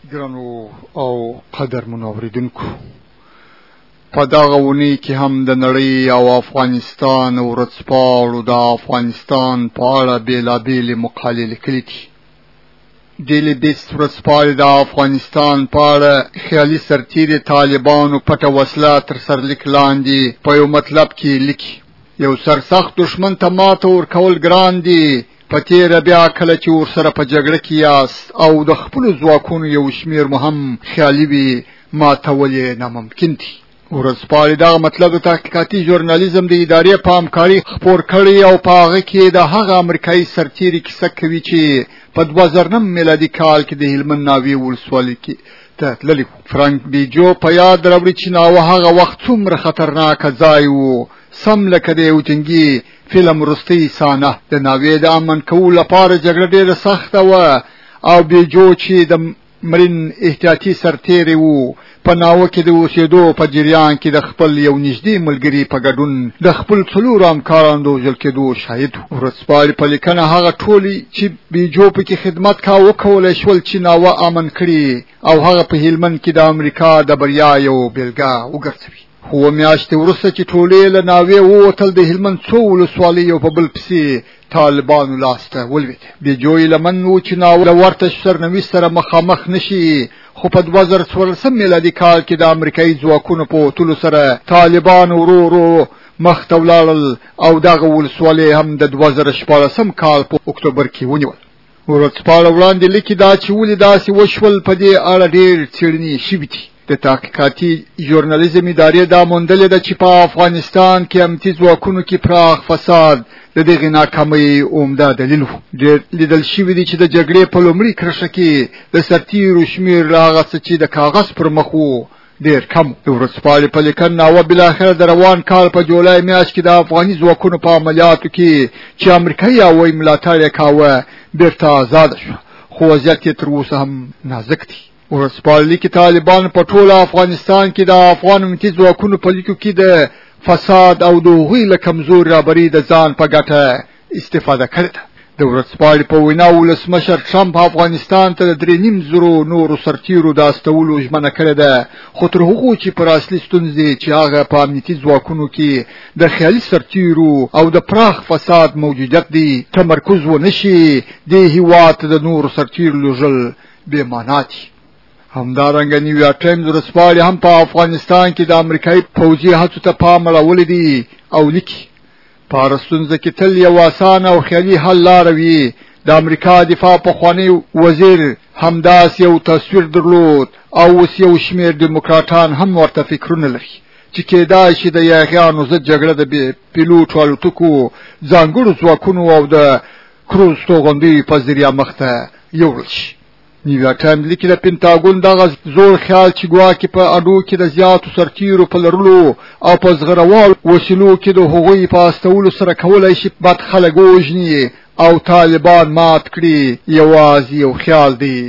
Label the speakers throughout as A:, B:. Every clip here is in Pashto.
A: ګرانو او قدرمنو اوریدونکو، په دغه اونۍ کې هم د نړۍ او افغانستان ورځپاڼو د افغانستان په اړه بېلابېلې مقالې لیکلي دي. ډیلی بیسټ ورځپاڼې د افغانستان په اړه خیالي سرتیري طالبانو پټه وسله تر سرلیک لاندې په یو مطلب کې لیکي: یو سرسخت دښمن ته ماته ورکول ګران دي، په تیره بیا کله چې ورسره په جګړه کې یاست او د خپلو ځواکونو یو شمېر مو هم خیالي وي، ماتول یې ناممکن دي. ورځپاڼې دغه مطلب د تحقیقاتي ژورنالیزم د ادارې په همکاري خپور کړی او په هغه کې د هغه امریکایي سرتیري کیسه کوي چې په 2009 میلادي کال کې د هلمند ناوې ولسوالۍ کې ته تللی و. فرانک بیجو په یاد راوړي چې ناوه هغه وخت څومره خطرناکه ځای و، سم لکه د یو جنګي فلم وروستۍ صحنه. د ناوې د امن کولو لپاره جګړه ډېره سخته وه او بیجو چې د مرین احتیاطي سرتیری و، په ناوه کې د اوسېدو په جریان کې د خپل یو نږدې ملګري په ګډون د خپل 4 همکارانو د وژل کېدو شاهد و. ورځپاڼې په لیکنه هغه ټولې چې بیجو پکې خدمت کاوه وکولی شول چې ناوه امن کړي او هغه په هلمند کې د امریکا د بریا یو بیلګه وګرځوي. خو میاشتې وروسته چې ټولې له ناوې ووتل، د هلمند څو ولسوالۍ یو په بل پسې طالبانو لاسته ولوېدې. بیجو یې لمن و چې ناوه له ورته سرنوشت سره مخامخ نشي، خو په 2014 میلادي کال کې د امریکایي ځواکونو په وتلو سره طالبان ورو ورو مخ ته ولاړل او دغه ولسوالۍ هم د 2014 کال په اکتوبر کې ونیول. ورځپاڼه وړاندې لیکي دا چې ولې داسې وشول، په دې اړه ډېر څېړنې شوي دي. د تحقیقاتي ژورنالیزم ادارې دا موندلې ده چې په افغانستان کې امنیتي ځواکونو کې پراخ فساد د دغې ناکامۍ عمده دلیل و. ډېر لیدل شوي دي چې د جګړې په لومړۍ کرښه کې د سرتیرو شمېر له هغه څه چې د کاغذ پر مخ و ډېر کم. د ورځپاڼې په لیکنه ناوه بالاخره د روان کال په جولای میاشت کې د افغاني ځواکونو په عملیاتو کې چې امریکایي هوایي ملاتړ یې کاوه بېرته ازاده شوه، خو وضعیت یې تر اوسه هم نازک دی. ورځپاڼې کې طالبان په ټول افغانستان کې د افغان امنیتي ځواکونو په لیکو کې د فساد او د هغوی له کمزوري رهبري د ځان په ګټه استفاده کړې ده. د ورځپاڼې په وینا ولسمشر ټرمپ افغانستان ته د 3,000 نورو سرتیرو د استولو ژمنه کړې ده، خو تر هغو چې پر اصلي ستونزې چې هغه په امنیتي ځواکونو کې د خیالي سرتیرو او د پراخ فساد موجودیت دی تمرکز ونه شي، دې هېواد ته د نورو سرتیرو لېږل بې معنا دي. همدارنګه نیویارک ټایمز ورځپاڼې هم په افغانستان کې د امریکایي پوځي هڅو ته پام اړولی دی او لیکي: په هره ستونزه کې تل یو اسانه او خیالي حل لاره وي. د امریکا دفاع پخوانی وزیر همداسې یو تصویر درلود او اوس یو شمېر ډیموکراټان هم ورته فکرونه لري چې کېدای شي د یاغیانو ضد جګړه د پیلوټو الوتکو ځانګړو ځواکونو او د کروز توغندیو په ذریعه مخته یوړل شي. نیویارک ټایمز لیکي: د پینټاګون دغه زوړ خیال چې ګواکې په اډو کې د زیاتو سرتیرو په لرلو او په زغروالو وسیلو کې د هغوی په استولو سره کولی شي بد خلک ووژني او طالبان مات کړي، یوازې یو خیال دی.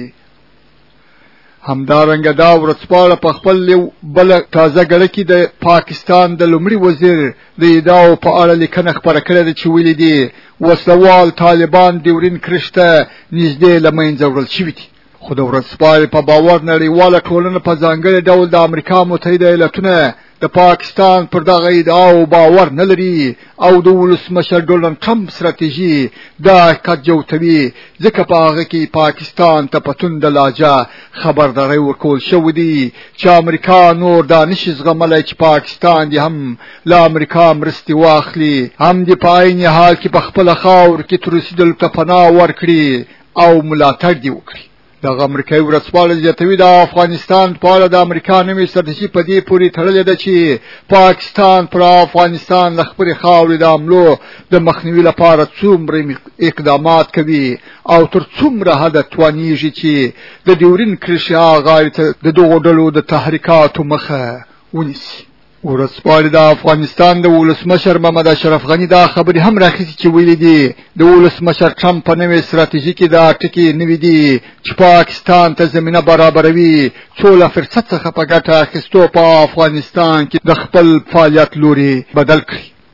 A: همدارنګه دا ورځپاڼه په خپل یو بله تازه ګړه کې د پاکستان د لومړي وزیر د ادعاو په اړه لیکنه خپره کړې ده چې ویلي دي وسلوال طالبان ډیورین کرښې ته نږدې له منځه وړل شوي دي. خو د ورځپاڼې په باور نړیواله ټولنه په ځانګړي ډول د امریکا متحده ایالتونه د پاکستان پر دغه ادعاو باور نه لري او د ولسمشر ډونالډ ټرمپ ستراتیژي دا حقیقت جوتوي، ځکه په هغه کې پاکستان ته په تنده لهجه خبرداری ورکول شوی دی چې امریکا نور دا نشي زغملی چې پاکستان دې هم له امریکا مرستې واخلي، هم دې په عین حال کې په خپله خاور کې تر رسېدلو ته پناه ورکړي او ملاتړ دې وکړي. دغه امریکایي ورځپاڼه زیاتوي: د افغانستان په اړه د امریکا نوې ستراتیژي په دې پورې تړلې ده چې پاکستان پر افغانستان له خپلې خاورې د حملو د مخنیوي لپاره څومره اقدامات کوي او تر څومره حده توانیږي چې د ډیورین کرښې غاړې ته د دغو ډلو د تحریکاتو مخه ونیسي. ورځپاڼې د افغانستان د ولسمشر محمد اشرف غني دا خبرې هم راخیستې چې ویلي دي د ولسمشر ټرمپ په نوې ستراتیژي کې دا ټکي نوي دي چې پاکستان ته زمینه برابروي څو له فرصت څخه په ګټه اخیستو په افغانستان کې د خپل فعالیت لوري بدل کړي.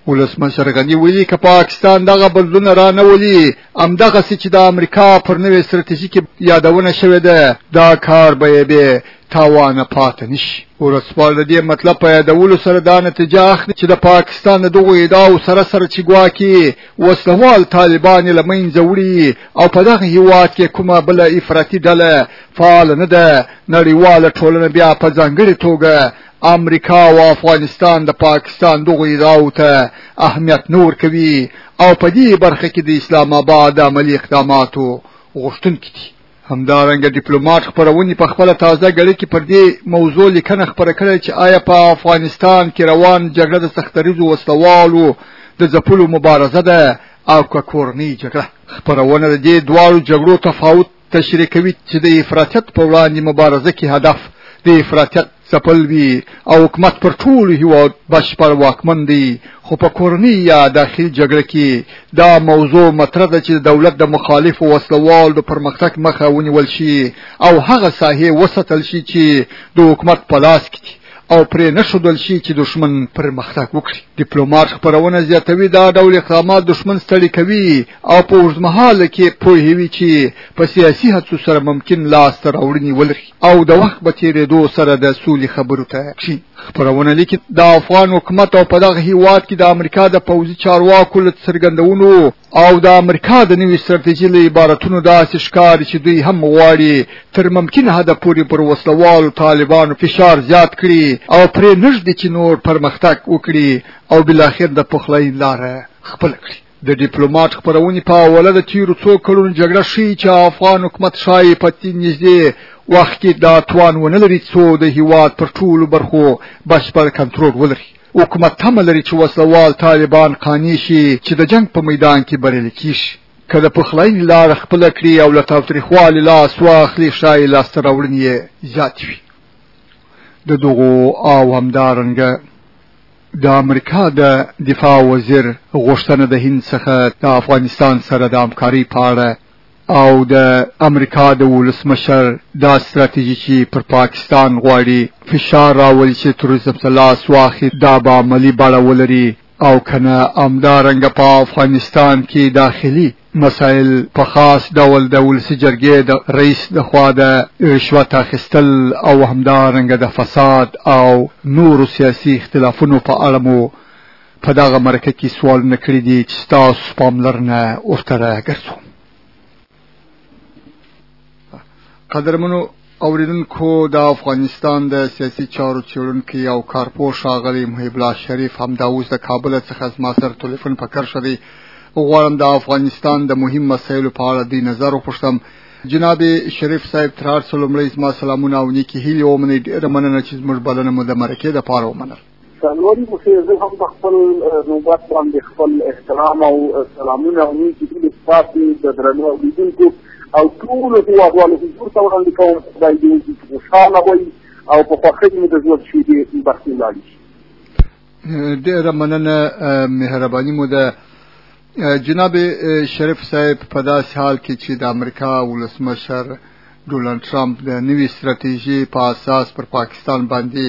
A: ولسمشر غني ویلي که پاکستان دغه بدلون را نه ولي همدغسې چې د امریکا پر نوې ستراتیژیکې یادونه شوې ده دا کار به تاوانه پاتې نشي. ورځپاڼه د دې مطلب په یادولو سره دا نتیجه اخلي چې د پاکستان د دغو ادعاو سره چې ګواکې وسلوال طالبان یې له منځه وړي او په دغه هېواد کې کومه بله افراطي ډله فعاله نه ده، نړیواله ټولنه بیا په ځانګړې توګه امریکا او افغانستان د پاکستان دغو ادعاو ته اهمیت نه ورکوي او په دې برخه کې د اسلام آباد عملي اقداماتو غوښتونکي دي. همدارنګه ډیپلوماټ خپرونې په خپله تازه ګړۍ کې پر دې موضوع لیکنه خپره کړې چې آیا په افغانستان کې روان جګړه د سختریزو وسلوالو د ځپلو مبارزه ده او که کورنۍ جګړه. خپرونه د دې دواړو جګړو تفاوت تشریح کوي چې د افراطیت په وړاندې مبارزه کې هدف د افراطیت ځپل وي او حکومت پر ټولو هېواد بشپړ واکمن دی، خو په کورنۍ یا داخلي جګړه کې دا موضوع مطرح ده چې د دولت د مخالفو وسلوالو د پرمختګ مخه ونیول شي او هغه ساحې وساتل شي چې د حکومت په لاس کې دي او پرې نه ښودل شي چې دښمن پرمختګ وکړي. ډیپلوماټ خپرونه زیاتوي دا ډول اقدامات دښمن ستړي کوي او په اوږدمهاله کې پوهوي چې په سیاسي هڅو سره ممکن لاسته راوړنې ولري او د وخت په تېرېدو سره د سولې خبرو ته کښېني. خپرونه لیکي د افغان حکومت او په دغه هېواد کې د امریکا د پوځي چارواکو له څرګندونو او د امریکا د نوې ستراتیژۍ له عبارتونو داسې ښکاري چې دوی هم غواړي تر ممکن حده پورې پر وسلوالو طالبانو فشار زیات کړي او پرې نږدې چې نور پرمختګ وکړي او بالاخره د پخلاینې لاره خپله کړي. د ډیپلوماټ خپرونې په حواله د تېرو څو کلونو جګړه ښیي چې افغان حکومت ښایي په نږدې وخت کې دا توان ونه لري څو د هېواد پر ټولو برخو بشپړ کنټرول ولري. حکومت تمه لري چې وسلوال طالبان قانع شي چې د جنګ په میدان کې بریالي کیږي. که د پخلاینې لاره خپله کړي او له تاوتریخوالي لاس واخلي ښایي لاسته راوړنې یې زیاتې وي. د دغو او همدارنګه د امریکا د دفاع وزیر غوښتنه د هند څخه د افغانستان سره د همکارۍ په اړه او د امریکا د ولسمشر دا ستراتیژي چې پر پاکستان غواړي فشار راولي چې تروریزم ته لاس واخلي دا به عملي بڼه ولري او کنه همدارنګه په افغانستان کې داخلي مسائل په خاص ډول د ولسي جرګې د رئیس د خوا د رشوت اخیستل او همدارنګه د فساد او نورو سیاسي اختلافونو په اړه مو په دغه مرکه کې سوالونه کړي دي چې ستاسو پاملرنه ورته راګرځوم. قدرمنو اوریدونکو، د افغانستان د سیاسي چارو څېړونکی او کارپوه ښاغلی محب الله شریف همدا اوس د کابل څخه زما سره ټلیفون په کار شوی. غواړم د افغانستان د مهم مسایلو په اړه د نظر وپوښتم. جناب شریف صاحب، تر هر څه لومړی زما سلامونه او نیکې هیلې ومنئ. ډېره مننه چې زموږ بلنه مو د مرکې دپاره ومنل.
B: سرلوړي مخې زه هم په خپل نوبت باندې خپل احترام او سلامونه او نیکې هیلې ستاسې د درنو اورېدونکو او ټولو هېوادوالو حضور ته وړاندې کوم. خدای دې وکړي چې خوشحاله وئ او په خوښۍ مو د ژوند شېبې برخې لاړې شي.
A: ډېره مننه، مهرباني مو ده. جناب شریف صاحب، په داسې حال کې چې د امریکا ولسمشر ډونالډ ټرمپ د نوې ستراتیژۍ په اساس پر پاکستان باندې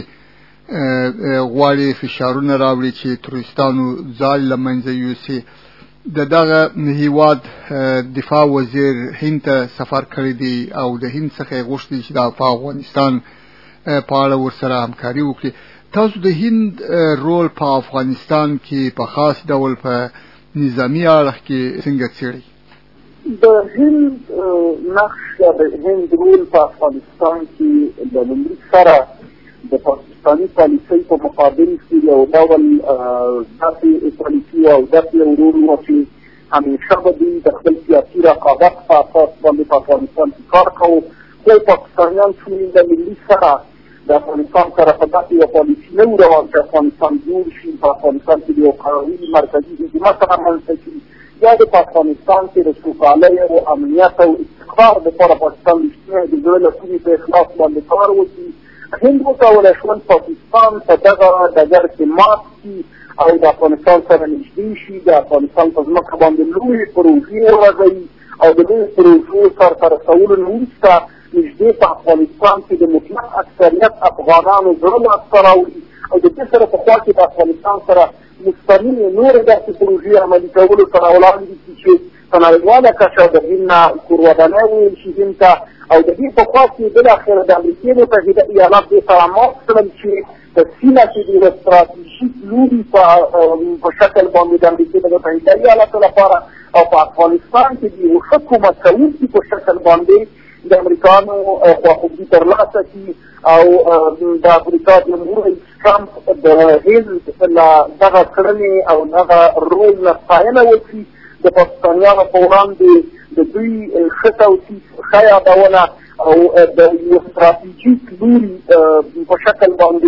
A: غواړي فشارونه راوړي چې تروریستانو ځای له منځه یوسي، د دغه هېواد دفاع وزیر هند ته سفر کړی دی او د هند څخه یې غوښتي چې د افغانستان په اړه ورسره همکاري وکړي. تاسو د هند رول په افغانستان کې په خاص ډول په نظامی اړخ کې څنګه څېړئ؟
B: د هند نقش یا د هند رول په افغانستان کې د لومړي سره د پاکستاني پالیسۍ په مقابل کې یو ډول داسې پالیسي او داسې یو رول و چې همیشه به دوی د خپل سیاسي رقابت په اساس باندې په افغانستان کې کار کوو، خو پاکستانیان چې د ملي سره د افغانستان سره په داسې یو پالیسي نه و روان چې افغانستان جوړ شي، په افغانستان کې د یو قوي مرکزي حکومت رامنځته شي یا د افغانستان کې د سوکالۍ او امنیت او استقرار دپاره پاکستان رښتینی د زړه له کومې په اخلاص باندې کار وکړي. هند وکولی شول پاکستان په دغه ډګر کې مات کړي او د افغانستان سره نږدې شي، د افغانستان په ځمکه باندې لویې پروژې ولګوي او د دې پروژو سرته رسولو نه وروسته نږدې په افغانستان کې د مطلق اکثریت افغانانو زړه لاسته راوړي او د دې سره په خوا کې د افغانستان سره مستمرې نورې داسې پروژې عملي کولو سره ولاړې دي چې په نړیواله کچه د هند نه کورودانۍ ویل شي هند ته او د دې په خوا کې بالاخره د امریکې متحده ایالات دې سره مات کړل چې په سیمه کې د یوه ستراتیژیک لوري په شکل باندې د امریکې متحده ایالاتو لپاره او په افغانستان کې د یو ښه کومک کوونکي په شکل باندې د امریکانو خواخوږي ترلاسه کړي او د امریکا جمهور رئیس ټرمپ د هند له دغه کړنې او دغه رول نه ستاینه وکړي د پاکستانیانو په وړاندې د دوی ښه توصیف ښه یادونه او د یو ستراتیژیک لوري په شکل باندې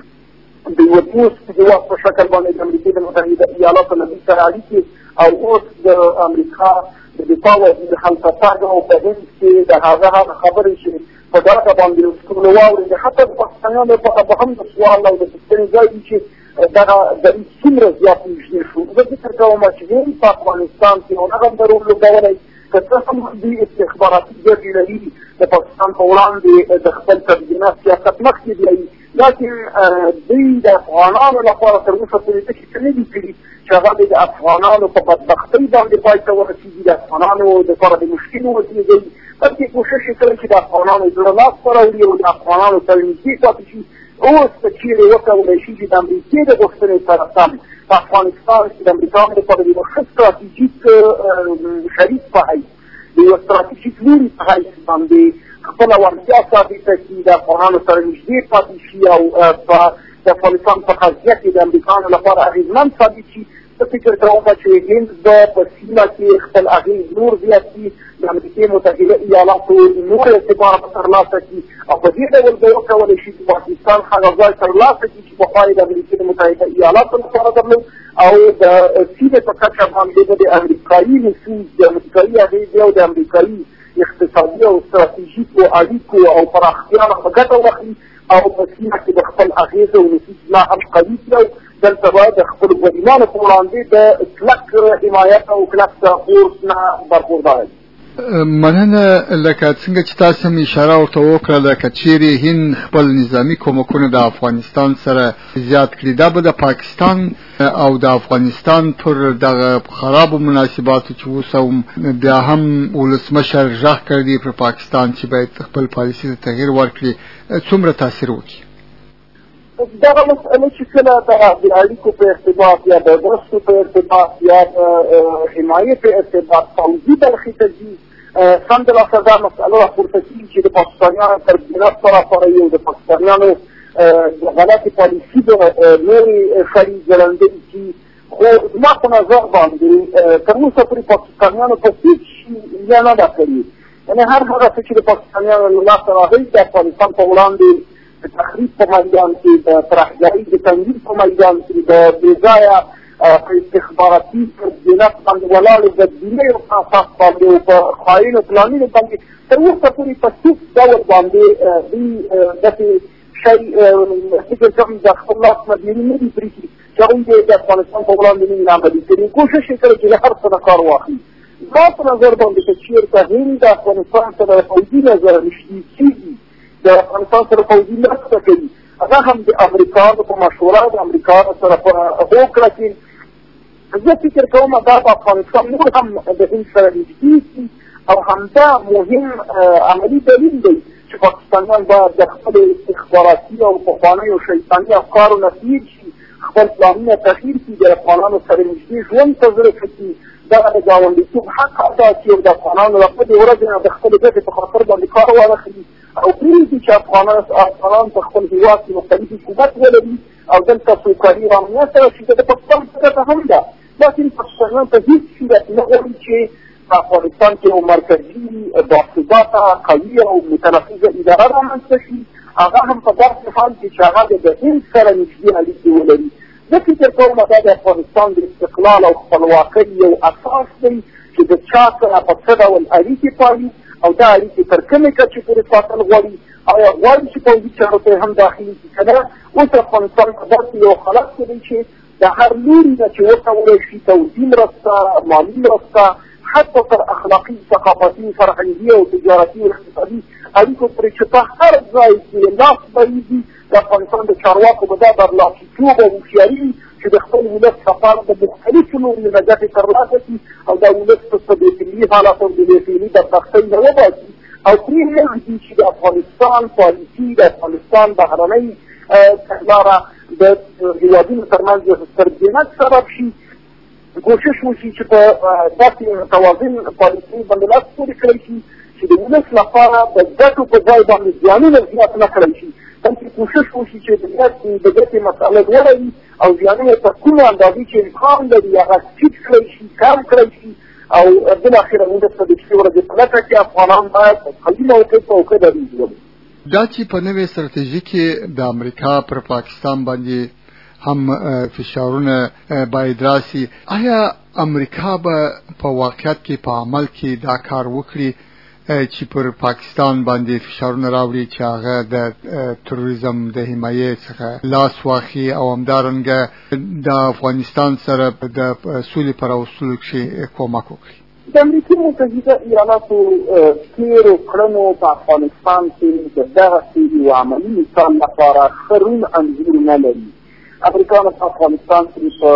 B: د یو دوست هېواد په شکل باندې د امریکې د متحده ایالاتو له دوی سره اړیکې او اوس د امریکا د دفاع وزیر هلته تګ او په هند کې د هغه خبرې چې په دغه باندې ټولو واورېدې حتی د پاکستانیانو لپاره به هم د سوال او د پوښتنې ځای وي چې دغه دریځ څومره زیات نږدې شو. زه فکر کوم چې هند په افغانستان کې هغه هم رول لوبولی که څه هم دوی استخباراتي ګټې لري د پاکستان په وړاندې د خپل تبدیله سیاست مخکې بیایي لیکن دوی د افغانانو لپاره تر اوسه پورې داسې څه نه دي کړي چې هغه د افغانانو په بدبختۍ باندې پای ته ورسېږي د افغانانو دپاره د مشکل وزېږوي بلکې کوښښ یې کړی چې د افغانانو زړه لاس ته راوړي او د افغانانو سره نږدې پاتې شي. اوس که چیرې وکولی شي چې د امریکې د غوښتنې سره سم په افغانستان کې د امریکایانو لپاره د یوه ښه ستراتیژیک شریک په حیث د یوه ستراتیژیک لوري په حیث باندې خپله وړتیا ثابته کړي د افغانانو سره نږدې پاتې شي او په د افغانستان په قضیه کې د امریکایانو لپاره اغېزمن ثابت شي. زه فکر کوم چې هند به په سیمه کې خپل اغېز نور زیات کړي د امریکې متحده ایالاتو نور اعتبار به ترلاسه کړي او په دې ډول به وکولی شي چې پاکستان هغه ځای ترلاسه کړي چې پخوا یې د امریکې متحده ایالاتو لپاره درلود او د سیمې په کچه باندې به د امریکایي نفوذ د امریکایي اغېزې او د امریکایي اقتصادي او ستراتیژیکو اړیکو او پراختیا نه په ګټه واخلي او په سیمه کې د خپل اغېز او نفوذ لا هم قوي کړي او دلته به د خپلو ګډینانو په وړاندې د کلک حمایت او کلک فورس نه برخوردار وي.
A: مننه. لکه څنګه چې تاسو هم اشاره ورته وکړه لکه چیرې هند خپل نظامي کومکونه د افغانستان سره زیات کړي دا به د پاکستان او د افغانستان پر دغه خرابو مناسباتو چې اوس بیا هم ولسمشر غږ کړی پر پاکستان چې باید خپل پالیسي ته تغییر ورکړي څومره تاثیر وکړي؟
B: دغه مسئله چې کله د اړیکو په ارتباط یا د مرستو په ارتباط یا د حمایې په ارتباط پوځي برخې ته ځي سمدلاسه دا مسئله راپورته کېږي چې د پاکستانیانو تربیه سره یو د پاکستانیانو د غلطې پالیسي د نورې خړې ګړندۍ کړي خو زما په نظر باندې تر اوسه پورې پاکستانیانو په هېڅ شي یا نه ده کړې یعنې هر هغه څه چې د پاکستانیانو له لاسه راغلي د افغانستان په وړاندې د تخریب په میدان کې د ترهګرۍ د تنظیم په میدان کې د بېځایه په استخباراتي تبدیلات باندې ولاړو بدبینیو په اساس باندې او په خاینو پلانونو باندې تر اوسه پورې په هېڅ ډول باندې دوی داسې شی فکر کوم د خپل لاس مدیري نه دي پرېښي چې هغوی د افغانستان په وړاندې نه وي عملي کړي کوښښ یې کړی چې له هر څه نه کار واخلي. زما په نظر باندې که چېرته هند د افغانستان سره د پوځي نظره نږدې کېږي د افغانستان سره پوځي مرسته کوي هغه هم د امریکایانو په مشوره د امریکایانو سره په هوکړه کې زه فکر کوم دا په افغانستان نور هم د هند سره نږدې شي او همدا مهم عملي دلیل دی چې پاکستانیان باید د خپلو استخباراتي او پخوانیو شیطاني افکارو نه تېر شي خپل پلانونه تغییر کړي د افغانانو سره نږدې ژوند ته زړه کړي دغه د ګاونډیتوب حق ادا کړي او د افغانانو له بدې ورځې نه د خپلې ګټې په خاطر باندې کار وانخلي او پرېږدي چې افغانان په خپل هېواد کې مختلف حکومت ولري او دلته سوکالي رامنځته شي د پاکستان په ګټه هم ده لیکن پاکستانیان په هېڅ صورت نه غواړي چې په افغانستان کې یو مرکزي باثباته قوي او متنفذه اداره رامنځته شي هغه هم په داسې حال کې چې هغه د هند سره نږدې اړیکې ولري. زه فکر کوم دا د افغانستان د استقلال او خپلواکۍ یو اساس دی چې د چا سره په څه ډول اړیکې پالي او دا اړیکې تر کومې کچې پورې ساتل غواړي آیا غواړي چې پوځي چارو ته هم داخلي شي که نه. اوس افغانستان په داسې یو حالت کې دی چې د هر لوري نه چې وکولی شي توزیع مرسته مالي مرسته حتی تر اخلاقي ثقافتي فرهنګي او تجارتي او اقتصادي اړیکو پورې چې په هر ځای کې لاس بهیږي د افغانستان د چارواکو به دا برلاسیتوب او هوښیاري وي چې چې د خپل ولس لپاره د مختلفو نورو نه ګټې ترلاسه کړي او دا ولس په بې فعلي حالاتو د بې فعلي بدبختۍ نه وباسي او پرې وږدي چې د افغانستان پالیسي د افغانستان بهرنۍ تګلاره د هېوادونو ترمنځ د سربېنت سبب شي. کوشش وشي چې په داسې متوازن پالیسۍ باندې لاس پورې کړی شي چې د ولس لپاره د ګټو په ځای باندې زیانونه زیات نه کړی شي، بلکې کوشش وشي چې د ګټې مسأله لوړه وي او زیانونه تر کومه اندازې چې امکان لري هغه ټیټ کړی شي، کم کړی شي او بالاخره ولس ته د شپې ورځې په لټه کې افغانان باید په خپلي موقف په اوکه دریځ ولري.
A: دا چې په نوې ستراتیژي کې د امریکا پر پاکستان باندې هم فشارونه باید راسي، آیا امریکا به په واقعیت کې په عمل کې دا کار وکړي چې پر پاکستان باندې فشارونه راوړي چې هغه د تروریزم د حمایې څخه لاس واخلي او همدارنګه د افغانستان سره د سولې پر راوستلو کې کومک وکړي؟
B: د امریکا متحده ایالاتو تېرو کړنو په افغانستان کې د دغسې یو عملي مثال لپاره ښه روڼ انځور نه لري. امریکایانو په افغانستان کې په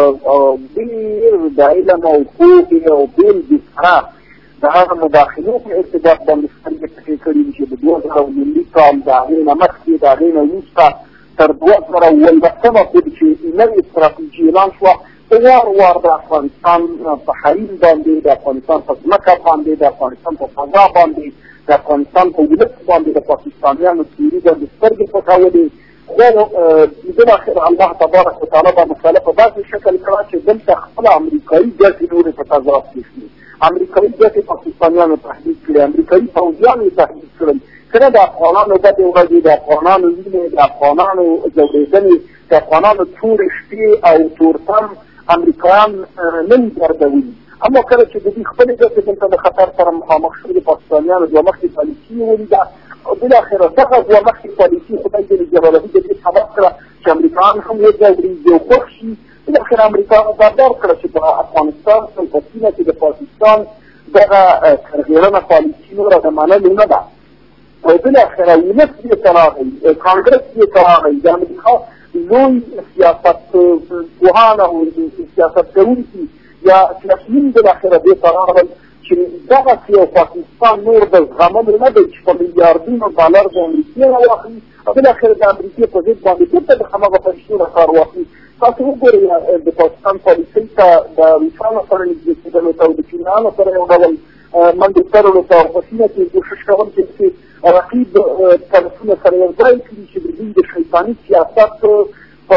B: ډېر د علم او پوهې او بېلګې سره د هغه مداخلو په ارتباط باندې سترګې پټې کړي دي چې د 2000 کال د هغې نه مخکې د هغې نه وروسته تر 2018 پورې چې نوې استراتیژي اعلان شوه په وار د افغانستان په حریم باندې، د افغانستان په ځمکه باندې، د افغانستان په فضا باندې، د افغانستان په ولس باندې د پاکستانیانو تیوري باندې سترګې پټولې. خو بالاخره الله تبارک وتعالی به مسله په داسې شکل کړه چې دلته خپله امریکایي ګټې نورې په تضاد کې شي. امریکایي ګټې پاکستانیانو تهدید کړي، امریکایي پوځیان یې تهدید کړل. که نه د افغانانو بدې ورځې، د افغانانو وینې، د افغانانو ځورېدنې، د افغانانو تورې شپې او تورتم امریکایان نن ګرځوي. اما کله چې د دوی خپلې ګټې دلته د خطر سره مخامخ شوې، د پاکستانیانو دوه مخکې پالیسي یې ولیده او بالاخره دغه دوه مخکې پالیسي خدای جل جلاله د دې سبب کړه چې امریکایان هم وځورېږي او خوښ شي. بالاخره امریکایانو بردار کړه چې په افغانستان په سیمه کې د پاکستان دغه سرغړونه پالیسي نوره د منلو نه ده او بالاخره ولس دې ته راغی، کانګرس دې ته راغی، د امریکا لوی سیاست پوهان او سیاست کوونکي یا سیاسیون بالاخره دې ته راغلل چې دغسې یو پاکستان نور د زغملو نه دی چې په میلیاردونو ډالر د امریکې راواخلي او بالاخره د امریکې په ضد باندې بېرته د هماغه پیسو نه کار واخلي. تاسو وګورئ د پاکستان پالیسۍ ته د روسانو سره نږدې کېدلو ته او د چینیانو سره یو ډول منډې تړلو ته او په سیمه کې کوښښ کول چې رقیب طرفونه سره یو ځای کړي چې د دوی د شیطاني سیاست په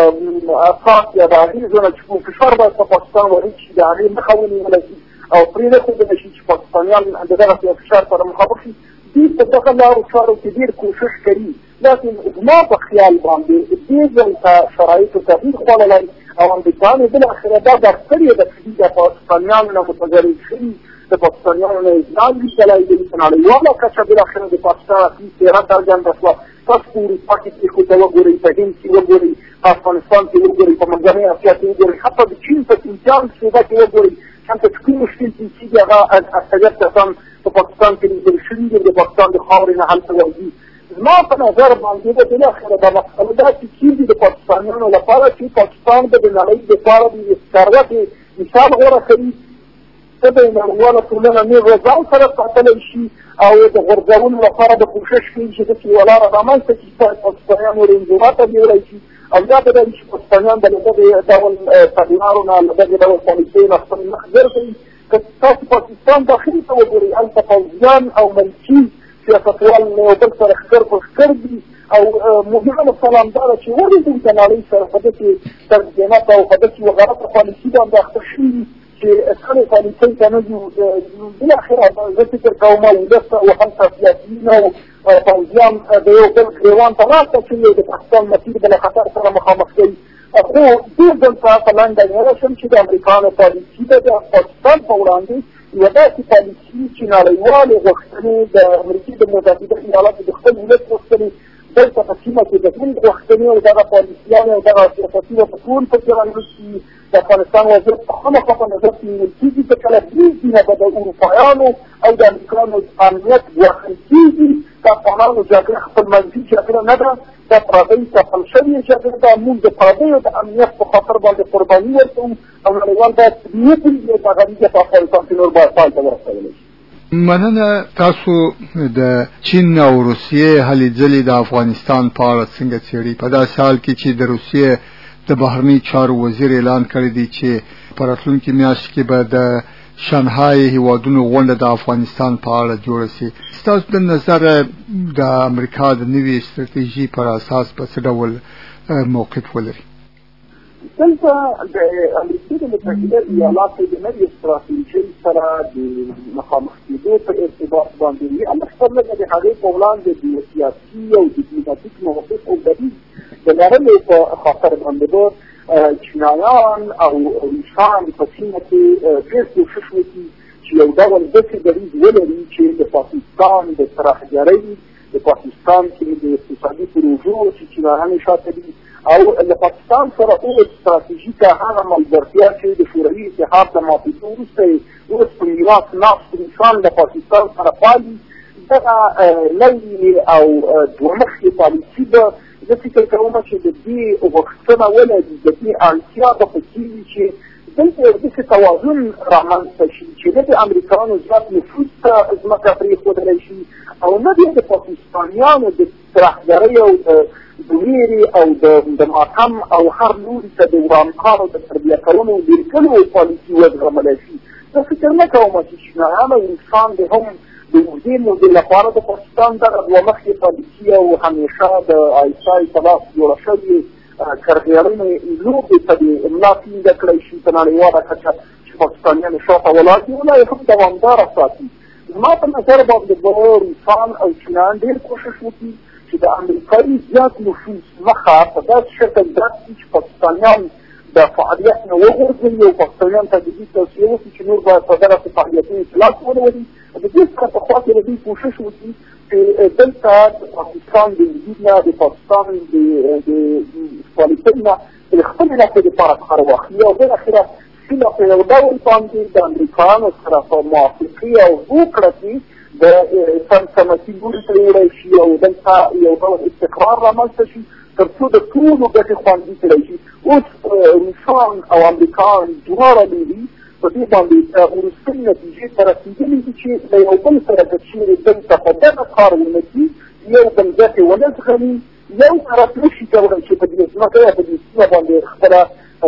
B: اساس یا د هغې ژوند چې کوم فشار باید په پاکستان وارد شي د هغې مخه ونیولی شي او پرېنښودلی شي چې پاکستانیان د دغسې یو فشار سره مخامخ شي. دوی په دغه لارو چارو کې ډېر کوښښ کوي، لیکن زما په خیال باندې دې ځل ته شرایطو تغییر خوړلی او امریکایانو بالاخره دا درک کړې ده چې دوی د پاکستانیانو نه متضرر شوي، د پاکستانیانو نه اجرام لیکلی دی. په نړیواله کچه بالاخره د پاکستان اصلي څېره څرګنده شوه. تاسو په اروپا کې پېښو ته وګورئ، په هند کې وګورئ، په افغانستان کې وګورئ، په منځنۍ اسیا کې وګورئ، حتی د چین په سینجیانګ صوبه کې وګورئ، چېرته چې کوم مشکل پیښېږي هغه اکثریت کسان په پاکستان کې لیدل شوي دي، د پاکستان د خاورې نه هلته وځي. زما په نظر باندې به بالاخره دا مسئله داسې کېږي د پاکستانیانو لپاره چې پاکستان به د نړۍ دپاره د ثروت مثال غوره کوي، ته به یې نړیواله ټولنه نور ځان سره ساتلی شي او د غورځولو لپاره به کوښښ کوي چې داسې یوه لاره رامنځته کړي چې پاکستانیان ورنځوما ته بیولی شي او یا به دا وي چې پاکستانیان به له دغې ډول تګلارو نه له دغې ډول پالیسیو نه خپل مخ ګرځوي. که تاسو پاکستان داخلي ته وګورئ، هلته پوځیان او ملکي سیاستوال له یو بل سره ښکر په ښکر دي او مهمه مسله همدا ده چې ولې دوی د نړۍ سره په داسې ترجمت او په داسې یوه غلطه پالیسي باندې اخته شوي دي چې خپلې پالیسۍ ته نه ځو. بالاخره زه فکر کوم ولس او هلته سیاسیون او پوځیان د یو بل ګریوان ته ناسته شوي او د پاکستان مسیر به له خطر سره مخامخ کوي. خو ډېر دلته په لنډه نیولی شم چې د امریکایانو پالیسي به د پاکستان په وړاندې یوه داسې پالیسي چې نړیوالې غوښتنې د امریکې د متحده ایالاتو د خپل ولس غوښتنې دلته په سیمه کې د هند غوښتنې او دغه پالیسیانې او دغه سیاستي وسطون پکې رانغښتي وي. د افغانستان وضعیت په خامخا په نظر کې نیول کېږي چې کله پرېږدي نه به د اروپایانو او د امریکایانو امنیت ګواښل کېږي. که افغانانو جګړه خپلمنځي جګړه نه ده، دا پردۍ تپل شوې جګړه ده. موږ د پردیو د امنیت په خاطر باندې قرباني ورکوو او نړیوال باید وپوهېږي چې هغه ریښه په افغانستان کې نور باید پای ته ورسولی شي.
A: مننه. تاسو د چین او روسیې هلې ځلې د افغانستان په اړه څنګه څېړئ؟ په داسې حال کې چې د روسیې د بهرني چارو وزیر اعلان کړی دی چې په راتلونکي میاشت کې به د شانګهای هیوادونو غونډه د افغانستان په اړه جوړه شي. ستاسو د نظر د امریکا د نوې ستراتیژي پر اساس په څه ډول موقف ولري؟
B: دلته د امریکا د متحده ایالاتو د نوې ستراتیژۍ سره د مخامخ کېدو په ارتباط باندې امریکا د هغې په وړاندې د سیاسي او ډیپلوماتیک موقف او دریځ د لرلو په خاطر باندې چینایان او روسان په سیمه کې ډېر کوښښ وکړي چې یو ډول داسې دریځ ولري چې د پاکستان د ترهګرۍ د پاکستان کې د اقتصادي پروژو چې چینایان یې شاته دي او له پاکستان سره ستراتیژیکه هغه ملګرتیا چې د شوروي اتحاد د ماتېدو وروسته یې اوس په میراث ناست روسان له پاکستان سره پالي. دغه نوې او دومخې پالیسي به زه فکر کوم چې د دې غوښتنه ولري، د دې اړتیا به په کې وي چې دلته یو داسې توازن رامنځته شي چې نه د امریکایانو زیات نفوذ ته ځمکه پرېښودلی شي او نه بیا د پاکستانیانو د ترهګرۍ او د ویرې او د ماتم او هر لوري ته د ورانکارو د تربیه کولو او لیرکلو پالیسي وزغملی شي. زه فکر نه کوم چې چینایان او روسان د هم د اوږدې مودې لپاره د پاکستان دغه دوه مخې پالیسي او همیشه د آیسای په لاس جوړه شوې کرغېړنې لوبې ته د املا ټینګه کړی شي په نړیواله کچه چې پاکستانیان شاته ولاړ دي، ولا یې هم دوامداره ساتي. زما په نظر باندې به روسان او چینایان ډېر کوښښ وکړي چې د امریکایي زیات نفوذ مخه په داسې شکل ډک کړي چې پاکستانیان د فعالیت نه وغورځوي او پاکستانیان ته د دې توصیه وکړي چې نور باید په دغسې فعالیتونو کې لاس ولولي. د دې سره په خوا کې د دوی کوښښ وکړي چې دلته د پاکستان د وجود نه د پاکستان د پالیسۍ نه د خپلې لاسې دپاره کار واخلي او بالاخره سیمه په یو ډول باندې د امریکایانو سره په موافقې او زوکړه کې د سمسمتي لوري ته یوړی شي او دلته یو ډول استقرار رامنځته شي تر څو د ټولو ګټې خوندي کړی شي. اوس روسان او امریکایان دواړه لوري په دې باندې وروستۍ نتیجې ته رسېدلي دي چې له یو بل سره که چېرې دلته په دغه کار ونه کړي، یو بل ګټې ونه زغمي، یو طرف نه شي کولی چې په دې ځمکه یا په دې سیمه باندې خپله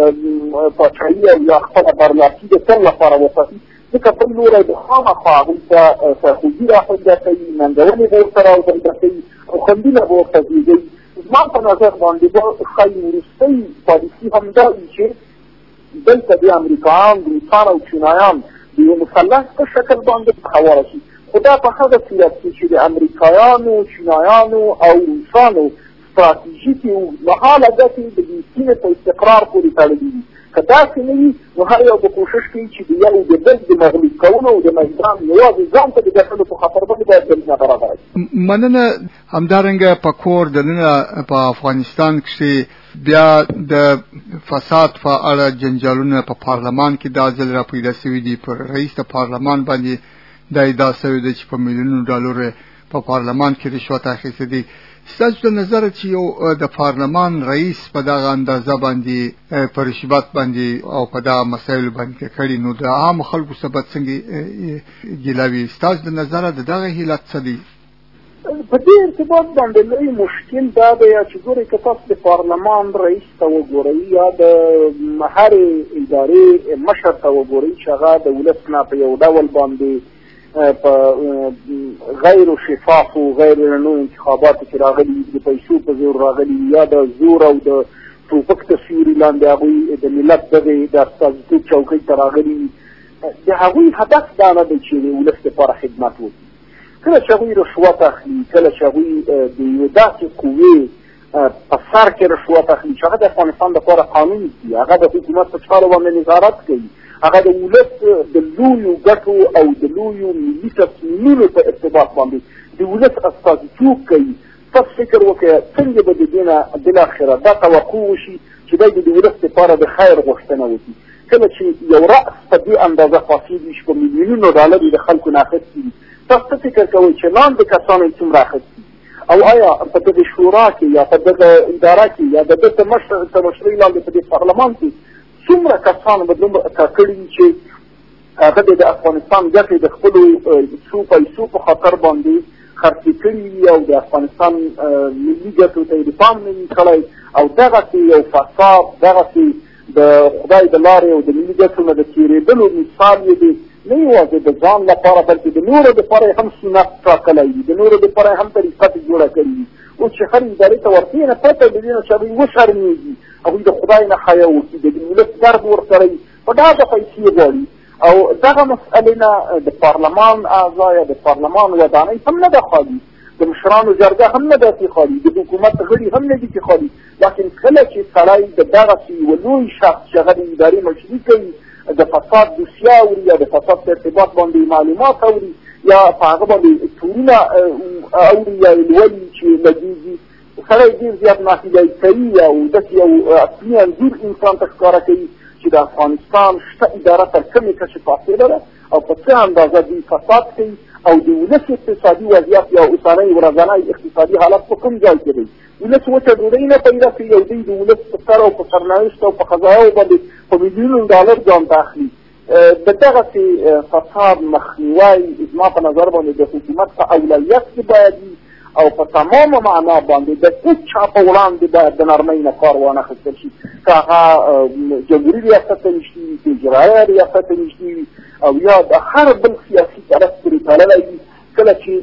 B: پاچاهي او یا خپله برلاسي د تل لپاره وساتي، ځکه بل لوری د خامخا هغوی ته سرخوږي راپیدا کوي، ننګونې به ورته راوبنده کوي او خنډونه به ورته زېږوي. زما په نظر باندې به ښایي وروستۍ پالیسي همدا وي چې دلته د امریکایان، روسان او چینایان د یو مثلث په شکل باندې هواره شي. خو دا په هغه صورت کې چې د امریکایانو، چینایانو او روسانو ستراتیژیکې اوږدمهاله ګټې د دې سیمې په استقرار پورې تړلي دي. که داسې نه وي نو هر یو به کوښښ کوي چې د یو د بل د مغلوب کولو او د میدان یوازې ځان ته د ګټلو په خاطر باندې باید زمینه برابره کړي.
A: مننه. همدارنګه په کور دننه په افغانستان کښې بیا د فساد په اړه جنجالونه په پارلمان کې دا ځل را پیدا شوي دي. پر رئیس د پارلمان باندې دا ادعا شوې ده چې په میلیونونو ډالرو په پارلمان کې رشوت اخیستی دي. ستاسو د نظر چې یو د پارلمان رئیس په دغه اندازه باندې په رشوت باندې او په دغه مسایلو باندې کړي، نو د عامو خلکو څخه به څنګه ګیله وي؟ ستاسو د نظره د دغه علت څه دی؟
B: په دې ارتباط باندې لوی مشکل دا دی چې ګورئ که تاسو د پارلمان رئیس ته وګورئ یا د هرې ادارې مشر ته وګورئ چې هغه د ولس نه په یو ډول باندې په غیر شفاف او غیر رڼو انتخاباتو کې راغلي، د پیسو په زور راغلي یا د زور او د ټوپک ته سیوري لاندې هغوی د ملت دغې د استازیتوب چوکۍ ته راغلي. د هغوی هدف دا نه دی چې د ولس لپاره خدمت وکړي. کله چې هغوی رشوت اخلي، کله چې هغوی د یوې داسې قوې په سر کې رشوت اخلي چې هغه د افغانستان لپاره قانون دي، هغه د حکومت په چارو باندې نظارت کوي، هغه د ولس د لویو ګټو او د لویو ملي تصمیمونو په ارتباط باندې د ولس استازیتوب کوي، تاسو فکر وکړئ څنګه به د دې نه بالاخره دا توقع وشي چې دی د ولس لپاره د خیر غوښتنه وکړي. کله چې یو رأس په دې اندازه فاسد وي چې په میلیونونو ډالر د خلکو نه اخیستي تاسو فکر کوئ چې لاندې کسانو یې څومره اخیستي او آیا په دغه شورا کې یا په دغه اداره کې یا د ده تر مشرۍ لاندې په دې پارلمان کې څومره کسانو به دومره کړي چې هغه د افغانستان ګټې د خپلو څو پیسو په خاطر باندې خرڅې کړي وي او د افغانستان ملي ګټو ته یې د پام نه وي کړی او دغسې یو فساد دغسې د خدای د لارې او د ملي ګټو نه د تېرېدلو مثال یې دی نه یوازې د ځان لپاره بلکې د نورو دپاره یې هم سنت ټاکلی وي د نورو دپاره یې هم طریقت جوړه کړې وي اوس چې هر ادارې ته ورتې نه پته د دې نه چې هغوی وشرمېږي هغوی د خدای نه حیا وکړي د ولس درد ورسره وي په ډاګه پیسې غواړي او دغه مسئلې نه د پارلمان اعضا یا د پارلمان ودانۍ هم نه ده خالي د مشرانو جرګه هم نه ده خالي د حکومت غړي هم نه دي خالي لکن کله چې سړی د دغسې یوه لوی شخص چې هغه د ادارې مشري کوي د فساد دوسیه اوري یا د فساد په ارتباط باندې معلومات اوري یا په هغه باندې تورونه اوري یا لولي چې لګېږي سړی ډېر زیات ناهیلی کوي او داسې یو اصلي انځور انسان ته ښکاره کوي چې د افغانستان شته اداره تر کومې کچې فاصله ده او په څه اندازه دوی فساد کوي او د ولس اقتصادي وضعیت یا اوسنی ورځنی اقتصادي حالت په کوم ځای کې دی ولس وچه ډوډۍ نه پیدا کوي او دوی د ولس په سر او په سرنوشت او په قضایاو باندې په میلیونونو ډالر ځان ته اخلي د دغسې فساد مخنیوی زما په نظر باندې د حکومت په اولویت کې باید وي او په تمامه معنا باندې د هېڅ چا په وړاندې باید د نرمۍ نه کار وانخیستل شي که هغه جمهوري ریاست ته نږدې وي که اجرایه ریاست ته نږدې وي او یا د هر بل سیاسي طرف پورې تړلی وي کله چې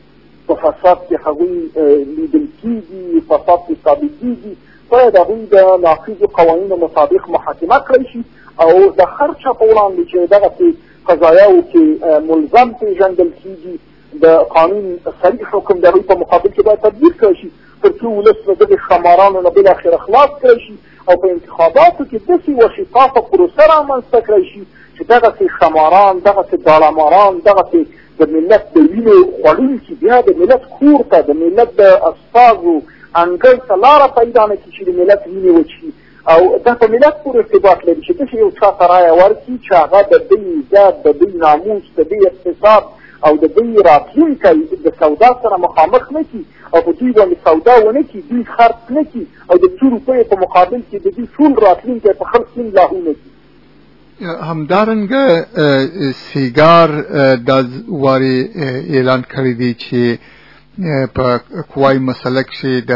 B: په فساد کې هغوی لیدل کېږي فساد کې ثابتېږي باید هغوی د ناقضو قوانینو مطابق محاکمه کړی شي او د هر چا په وړاندې چې دغسې قضایاو کې ملزم پېژندل کېږي د قانون صریح حکم د هغوی په مقابل کې باید تطبیق کړی شي تر څو ولس له دغې ښامارانو نه بالاخره خلاص کړی شي او په انتخاباتو کې داسې یوه شفافه پروسه رامنځته کړی شي چې دغسې ښاماران دغسې داړهماران دغسې د ملت د وینو خوړونکي بیا د ملت کور ته د ملت د استازو انګړ ته لاره پیدا نه کړي چې د ملت وینې وچښي او دا په ملت پورې ارتباط لري چې داسې یو چا ته رایه ورکړي چې هغه د دوی عزت د دوی ناموس د دوی اقتصاد او د دوی راتلونکی د سودا سره مخامخ نه کړي او په دوی باندې سودا ونه کړي دوی خرڅ نه کړي او د څو روپیو په مقابل کې د دوی ټول راتلونکی په خپل سین لاهو نه کړي
A: همدارنګه سیګار د واري اعلان کړی دی چې په کوای مسله کې د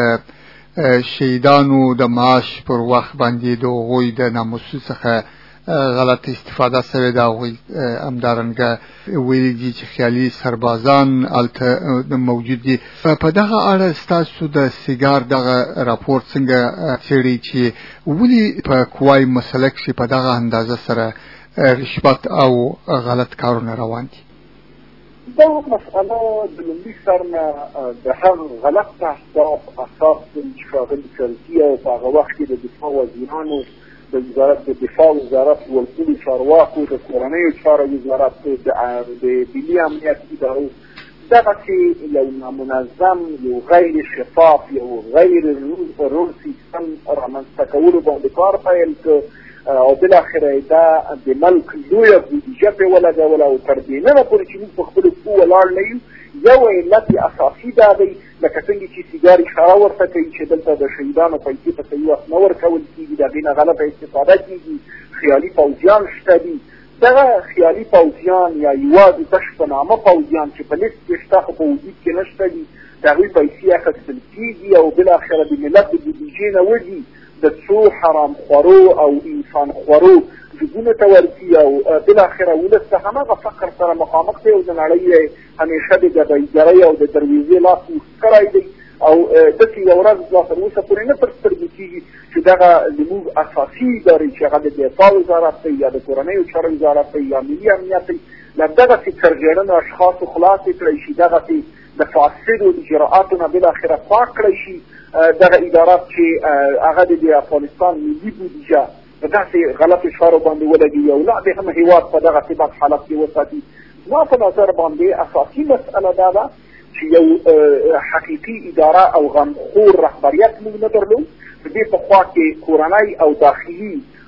A: شهیدانو د معاش پر وخت باندې د هغوی د ناموس څخه غلط استفاده شوې ده هغوی همدارنګه ویلي دي چې خیالي سربازان هلته موجود دي په دغه اړه ستاسو د سیګار دغه راپور څنګه څېړي چې ولې په کوای مسله کې په دغه اندازه سره رشوت او غلط کارونه روان دي
B: دا مسأله د لومړي سر نه د هغه غلط اهداف اساس دی چې ښاغلي کرزي او په هغه وخت کې د دفاع وزیرانو د وزارت د دفاع وزارت ولسي چارواکو د کورنیو چارو وزارت د ملي امنیت ادارو دغسې یو نامنظم یو غیر شفاف یو غیر رول سیستم رامنځته کولو باندې کار پیل کړ او بالاخره دا د ملک لویه بودیجه پرې ولګوله او تر دې نه پورې چې موږ په خپلو پښو ولاړ نه یو یو علت اساسي دا دی لکه څنګه چې سیګار اشاره ورته کوي چې دلته د شهیدانو پیسې په صحیح وخت نه ورکول کېږي د هغې نه غلطه استفاده کېږي خیالي پوځیان شته دي دغه خیالي پوځیان یا یوازې تش په نامه پوځیان چې په لیست کې شته خو په وجود کې نه شته دي د هغوی پیسې اخیستل کېږي او بالاخره د ملت د بودیجې نه وځي د څو حرام خورو او انسان خورو جبونه ته ورځي او بالاخره ولس ته هماغه فقر سره مخامخ دی او د نړۍ همیشه د ګدایګرۍ او د درویزې لاس اوږد کړی دی او داسې یوه ورځ لا تر اوسه پورې نه پر سترګو کېږي چې دغه زموږ اساسي ادارې چې هغه د دفاع وزارت دی یا د کورنیو چارو وزارت دی یا ملي امنیت دی له دغسې سرغړنو اشخاصو خلاصې کړی شي دغسې د فاسدو اجراءاتو نه بالاخره پاک کړی شي دغه ادارات چې هغه د افغانستان ملي بودیجه په داسې غلطو چارو باندې ولګوي او لا دې هم هېواد په دغسې بد حالت کې وساتي زما په نظر باندې اساسي مسئله دا ده چې یو حقیقي اداره او غمخور رهبریت موږ نه درلود د دې په خوا کې کورنی او داخلي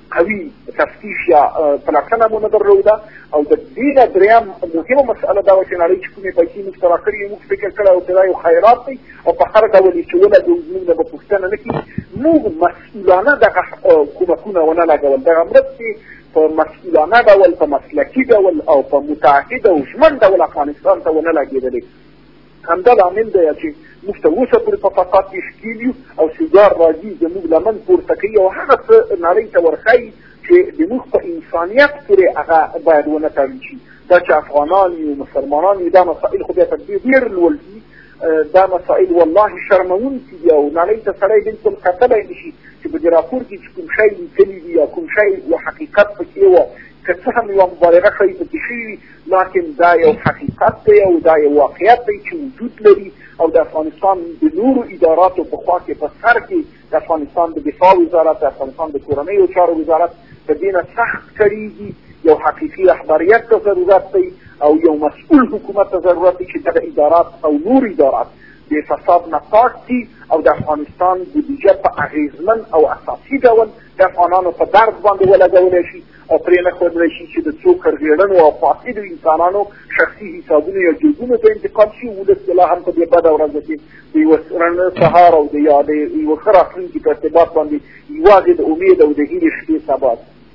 B: قوي تفتیش یا پلټنه مو نه درلوده او د دې نه درېیم مهمه مسأله دا وه چې نړۍ چې کومې پیسې موږ ته راکړي موږ فکر کړی او چې دا یو خیرات دی او په هر ډول یې چې ولګوو موږ نه به پوښتنه نه کړي موږ مسؤلانه دغه کومکونه ونه لګول دغه مرستې په مسؤلانه ډول په مسلکي ډول او په متعهد او ژمن ډول افغانستان ته ونه لګېدلې همدا لامل دی چې موږ ته اوسه پورې په فساد کې ښکېل یو او سیګار راځي زموږ لمن پورته کوي او هغه څه نړۍ ته ورښایي چې د موږ په انسانیت پورې هغه باید ونه تړل شي دا چې افغانان یو مسلمانان یو دا مسایل خو بیا تر ډېر لوړ دي دا مسایل والله شرموونکي دي او نړۍ ته سړی بلکل کتلی نه شي چې په دې راپور کې چې کوم شی لیکلي دي یا کوم شی یو حقیقت پکې وه که څه هم یوه مبالغه ښایي پکې شوي وي لکن دا یو حقیقت دی او دا یو واقعیت دی چې وجود لري او د افغانستان د نورو اداراتو په خوا کې په سر کې د افغانستان د دفاع وزارت د افغانستان د کورنیو چارو وزارت د دې نه سخت کړېږي یو حقیقي رهبریت ته ضرورت دی او یو مسؤول حکومت ته ضرورت دی چې دغه ادارات او نور ادارات د فساد نه پاک دي او د افغانستان بودیجه په اغېزمن او اساسي ډول د افغانانو په درد باندې ولګولی شي او پرې نه ښودلی شي چې د څو کرغېړنو او فاسدو انسانانو شخصي حسابونو یا جیبونو ته انتقال شي ولس لا هم په دې بده ورځ کې د یوه رڼه سهار او د یوه ښه راتلونکي په ارتباط باندې یوازې د امید او د هیلې شپې سبا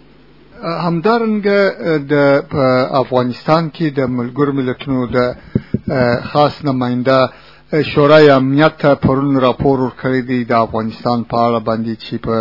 A: همدارنګه په افغانستان کې د ملګرو ملتونو د خاص نماینده شورای امنیت ته پرون راپور ورکړی دی د افغانستان په اړه باندې چې په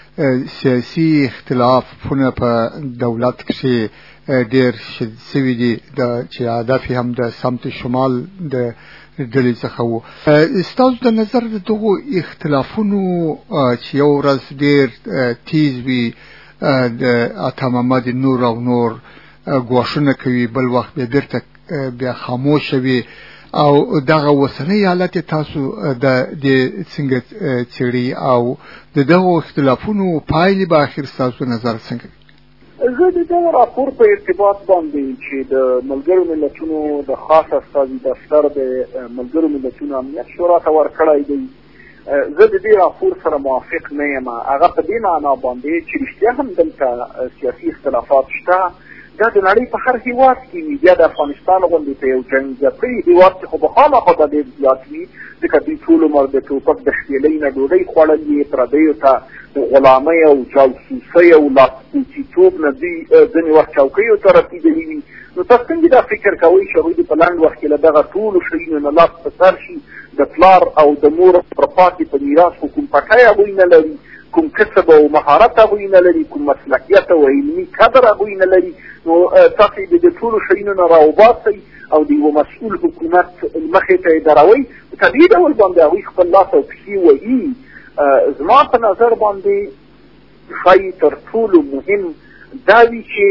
A: سیاسي اختلافونه په دولت کې ډېر شدید شوي دي چې هدف هم د سمت شمال د ډلې څخه و ستاسو د نظر د دغو اختلافونو چې یو ورځ ډېر تیز وي د عطا محمد نور او نور ګواښونه کوي بل وخت بېرته بیا خاموشه وي او دغه اوسنی حالت تاسو د څنګه څېړئ او د دغو اختلافونو پایلې به اخر ستاسو نظر څنګه وي
B: زه د دغه راپور په ارتباط باندې چې د ملګرو ملتونو د خاص استازي دفتر د ملګرو ملتونو امنیت شورا ته ورکړی دی زه د دې راپور سره موافق نه یم هغه په دې معنا باندې چې رښتیا هم دلته سیاسي اختلافات شته دا د نړۍ په هر هېواد کې وي بیا د افغانستان غوندې په یو جنګځپلي هېواد کې خو بخامخا به ډېر زیات وي ځکه دوی ټول عمر د ټوپک د شپېلۍ نه ډوډۍ خوړلې پردیو ته د غلامۍ او جاسوسۍ او لاسپوڅیتوب نه دوی ځینې وخت چوکیو ته رسېدلي وي نو تاسو څنګه دا فکر کوئ چې هغوی په لنډ وخت کې له دغه ټولو شیانو نه لاس په سر شي د پلار او د مور پر پاتې په میراث خو کوم پټی هغوی نه لري کوم کسب او مهارت هغوی نه لري کوم مسلکیت او علمي قدر هغوی نه لري نو تاسو د دې ټولو شیانو نه راوباسئ او د یوه مسؤل حکومت مخې ته یې دروئ په طبیعي ډول باندې هغوی خپل لاس او پښې وهي زما په نظر باندې ښایي تر ټولو مهم دا وي چې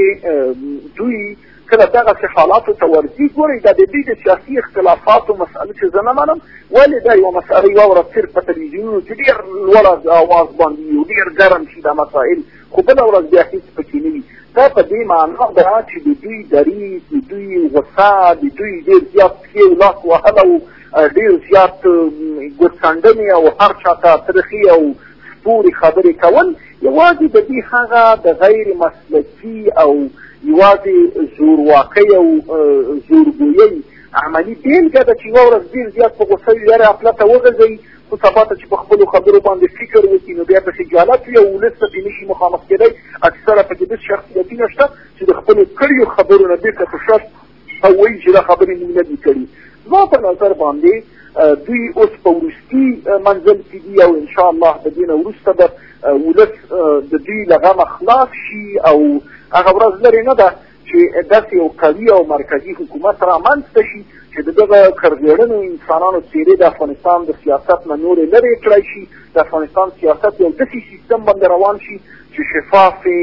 B: دوی کله دغسې حالاتو ته ورځي ګورئ دا د دوی د سیاسي اختلافاتو مسأله چې زه نه منم ولې دا یوه مسأله یوه ورځ صرف په تلویزیونونو کې ډېر لوړ اواز باندې وي ډېر ګرم شي دا مسایل خو بله ورځ بیا هېڅ پکې نه وي دا په دې معنا ده چې د دوی دریځ د دوی غصه د دوی ډېر زیات پښې او لاس وهل او ډېر زیات ګوتڅنډنې او هر چا ته ترخې او سپورې خبرې کول یوازې د دې هغه د غیر مسلکي او یوازې زورواکۍ او زورګویۍ عملي بېلګه ده چې یوه ورځ ډېر زیات په غوسه وي یاره خپله ته وغځوي خو سبا ته چې په خپلو خبرو باندې فکر وکړي نو بیا په خجالت وي او ولس ته پرې نشي مخامخ کېدی اکثره پکې داسې شخصیتونه شته چې د خپلو کړیو خبرو نه بېرته په شرط او وایي چې دا خبرې موږ نه دي کړي زما په نظر باندې دوی اوس په وروستي منزل کې دي او انشاءالله د دې نه وروسته به ولس د دوی له غمه خلاص شي او هغه ورځ لرې نه ده چې داسې یو قوي او مرکزي حکومت رامنځته شي چې د دغه کرغېړنو انسانانو څېرې د افغانستان د سیاست نه نورې لرې کړی شي د افغانستان سیاست یو داسې سیستم باندې روان شي چې شفافې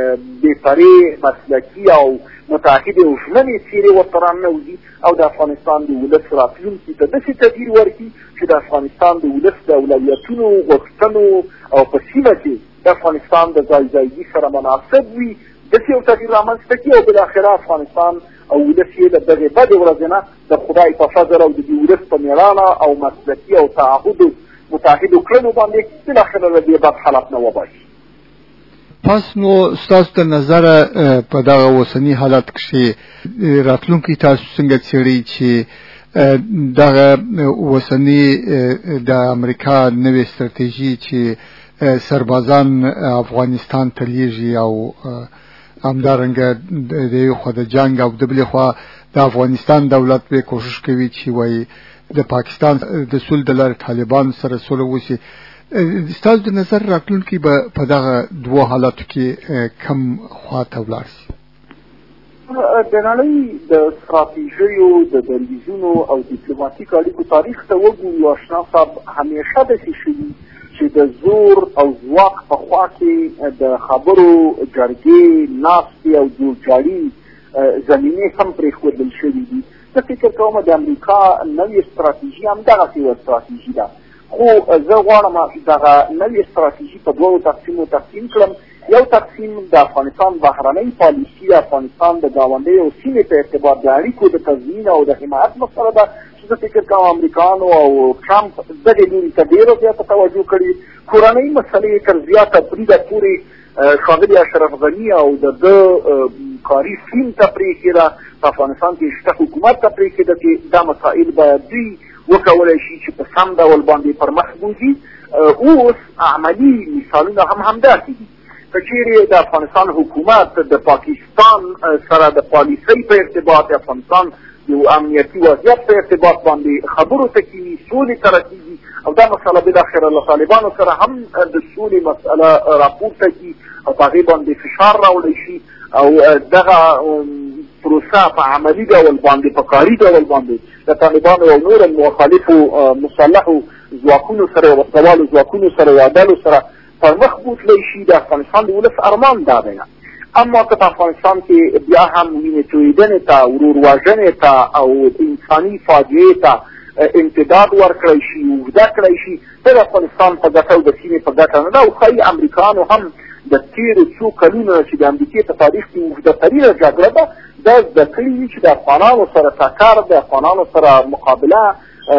B: بېپرې مسلکي او متعهدې او ژمنې څېرې ورته راننوځي او د افغانستان د ولس راتلونکي ته داسې تغییر ورکړي چې د افغانستان د ولس د اولویتونو غوښتنو او په سیمه کې د افغانستان د ځایځایګي سره مناسب وي داسې یو تغییر رامنځته کړي او بالاخره افغانستان او ولس یې د دغې بدې ورځې نه د خدای په فضل او د دې ولس په مېړانه او مسلکي او متعهدو کړنو باندې بالاخره له دې بد حالت نه وباسي
A: پس نو ستاسو د نظر په دغه اوسنی حالت کې راتلونکي تاسو څنګه څېړئ چې دغه اوسنی د امریکا نوې ستراتیژي چې سربازان افغانستان ته لیږي او همدارنګه د یو خوا د جنگ او د بلې خوا د افغانستان دولت به کوشش کوي چې وایي د پاکستان د سول د لارې طالبان سره سوله وشي. ستاسو د نظر راتلونکي به په دغه دوه حالاتو کې کم خواته ولاړ شي؟
B: د نړۍ د ستراتیژیو د دریځونو او ډیپلوماټیک اړیکو تاریخ ته وګورو، آشنا صاحب همیشه داسې شوي چې د زور او ځواک په خوا کې د خبرو جرګې ناستې او جوړجاړي زمینې هم پرېښودل شوي دي. زه فکر کوم د امریکا نوې ستراتیژي همدغسې یوه ستراتیژي ده، خو زه غواړم دغه نوې ستراتیژي په دوو تقسیمو تقسیم کړم. یو تقسیم د افغانستان بهرنۍ پالیسي، د افغانستان د ګاونډیو سیمې په ارتباط د اړیکو د تضمین او د حمایت مسله ده چې زه فکر کوم امریکایانو او ټرمپ دغې لوري ته ډېره زیاته توجه کړې. کورنۍ مسلې تر زیاته بریده پورې ښاغلي اشرف غني او د ده کاري سیم ته پرېښې ده، په افغانستان کې شته حکومت ته پرېښې ده چې دا مسایل باید دوی وکولی شي چې په سم ډول باندې پر مخ بوځي. اوس عملي مثالونه هم همداسې دي. که چیرې د افغانستان حکومت د پاکستان سره د پالیسۍ په ارتباط، د افغانستان یو امنیتي وضعیت په ارتباط باندې خبرو ته کیني، سولې ته رسېږي او دا مسله بالاخره له طالبانو سره هم د سولې مسله راپورته کړي او په هغې باندې فشار راوړی شي او دغه پروسه په عملي ډول باندې، په کاري ډول باندې د طالبانو او نور مخالفو مسلحو ځواکونو سره، وسلوالو ځواکونو سره یا ډلو سره پر مخ بوتلی شي. د افغانستان د ولس ارمان دا دی. اما که په افغانستان کې بیا هم وینې تویېدنې ته، ورور وژنې ته او انساني فاجعې ته امتداد ورکړی شي، اوږده کړی شي، دا د افغانستان په ګټه او د سیمې په ګټه نه ده. او ښایي امریکایانو هم د تېرو څو کلونو چې د امریکې په تاریخ کې اوږده ترینه جګړه ده، دا زده کړي وي چې د افغانانو سره ټکر، د افغانانو سره مقابله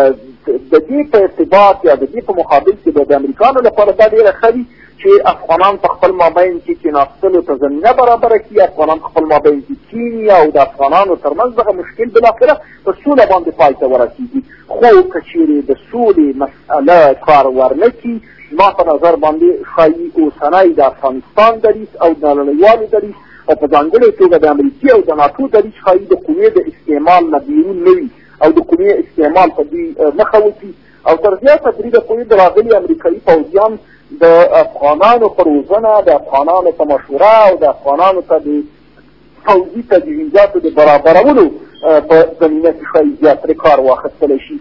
B: د دې په ارتباط یا د دې په مقابل کې د امریکایانو لپاره دا ډېره ښه وي چې افغانان په خپل مابین کې کېناستلو ته زمینه برابره کړي، افغانان په خپل مابین کې کیني او د افغانانو ترمنځ دغه مشکل بالاخره په سوله باندې پای ته ورسېږي. خو که چیرې د سولې مسأله کار ورنه کړي، زما په نظر باندې ښایي اوسنی د افغانستان دریځ او د نړیوالو دریځ او په ځانګړې توګه د امریکې او د ناټو دریځ ښایي د قوې د استعمال نه بیرون نه وي او د قوې استعمال په دوی مخه وکړي او تر زیاته بریده پورې د راغلي امریکایي پوځیان د افغانانو په روزنه، د افغانانو په مشوره او د افغانانو ته د پوځي تجهیزاتو د برابرولو په زمینه کې ښایي زیات ترې کار واخیستلی شي.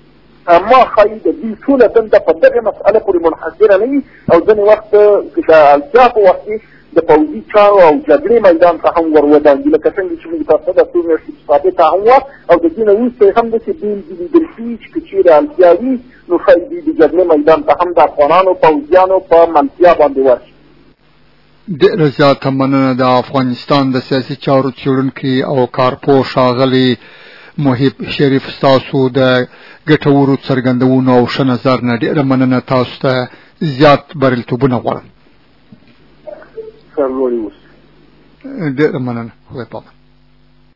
B: ما ښایي د دوی ټوله دنده په دغې مسأله پورې منحصره نه وي او ځینې وخت د اړتیا په وخت کې د پوځي چارو او جګړې میدان ته هم ورودانګي، لکه څنګه چې موږ تاسو ته د څو میاشتې پاتې ته هم وه او د دې نه وروسته یې هم داسې بېلګې لیدل شوي چې که چېرې اړتیا وي نو ښایي دوی د جګړې میدان ته هم د افغانانو پوځیانو په منتیا باندې ورشي.
A: ډېره زیاته مننه د افغانستان د سیاسي چارو څېړونکي او کارپوه ښاغلي محب شریف، ستاسو د ګټورو څرګندونو او ښه نظر نه ډېره مننه. تاسو ته زیات بریالیتوبونه غواړم.
B: سرلوړي اوسئ.
A: ډېره مننه. خدای پاک.